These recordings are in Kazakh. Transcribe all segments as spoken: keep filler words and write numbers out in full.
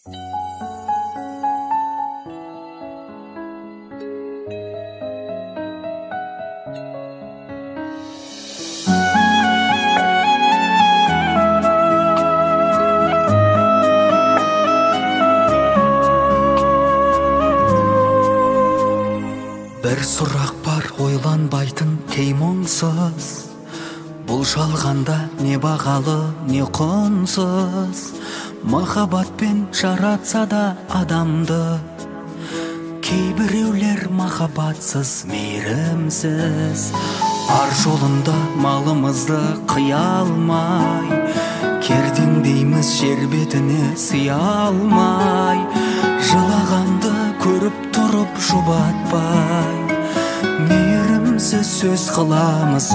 Бір сұрақ бар ойланбайтын кеймонсыз, бұл жалғанда не бағалы, не құнсыз. Махаббатпен жаратса да адамды, кейбіреулер махаббатсыз, мейірімсіз. Ар жолында малымызды қия алмай, кердеңдейміз жер бетіне сыя алмай. Жылағанды көріп тұрып жұбатпай, мейірімсіз сөз қыламыз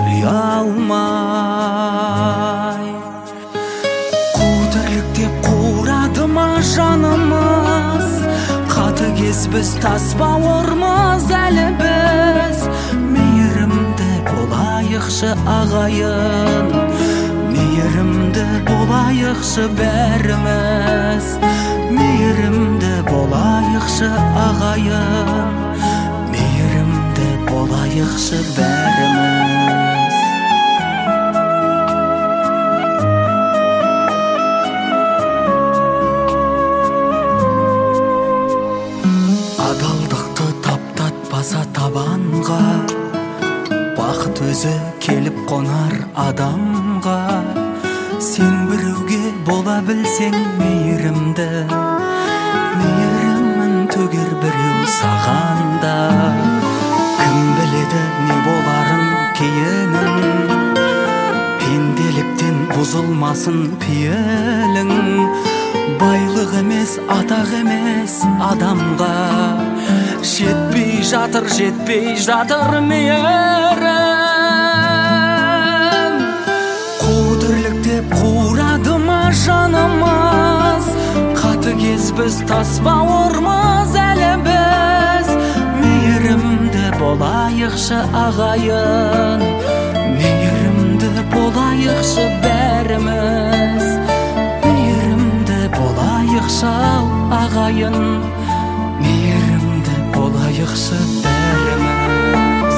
ұялмай. Қу тірлік деп қурады ма жанымыз, қатыгез біз, тас бауырмыз әлі біз. Мейірімді болайықшы ағайын, мейірімді болайықшы бәріміз. Мейірімді болайықшы ағайын, мейірімді болайықшы бәріміз. Адалдықты таптатпаса табанға, бақыт өзі келіп қонар адамға. Сен біреуге бола білсең мейірімді, мейірімін төгер біреу сағанда. Кім біледі не боларын кейінін, пенделіктен бұзылмасын пейілің. Байлық емес, атақ емес адамға, жетпей жатыр, жетпей жатыр мейірім. Қу тірлік деп қурады ма жанымыз, қатыгез біз, тас бауырмыз әлі біз. Мейірімді болайықшы ағайын, мейірімді болайықшы бәріміз. Мейірімді болайықшы ағайын, мейірімді болайықшы бәріміз.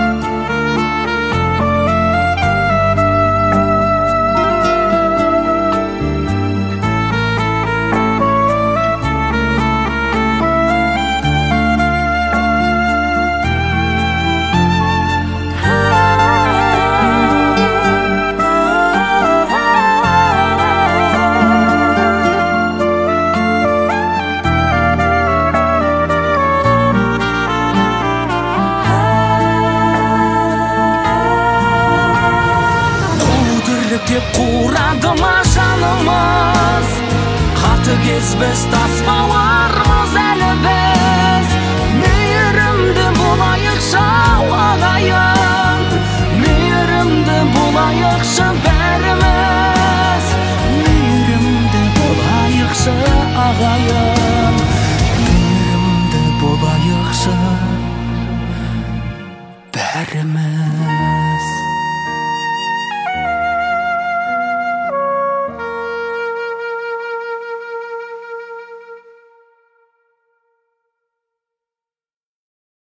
Деп қурады ма жанымыз, қатыгез біз, тас бауырмыз әлі біз. Мейірімді болайықшы ағайын, мейірімді болайықшы бәріміз. Мейірімді болайықшы ағайын, мейірімді болайықшы бәріміз.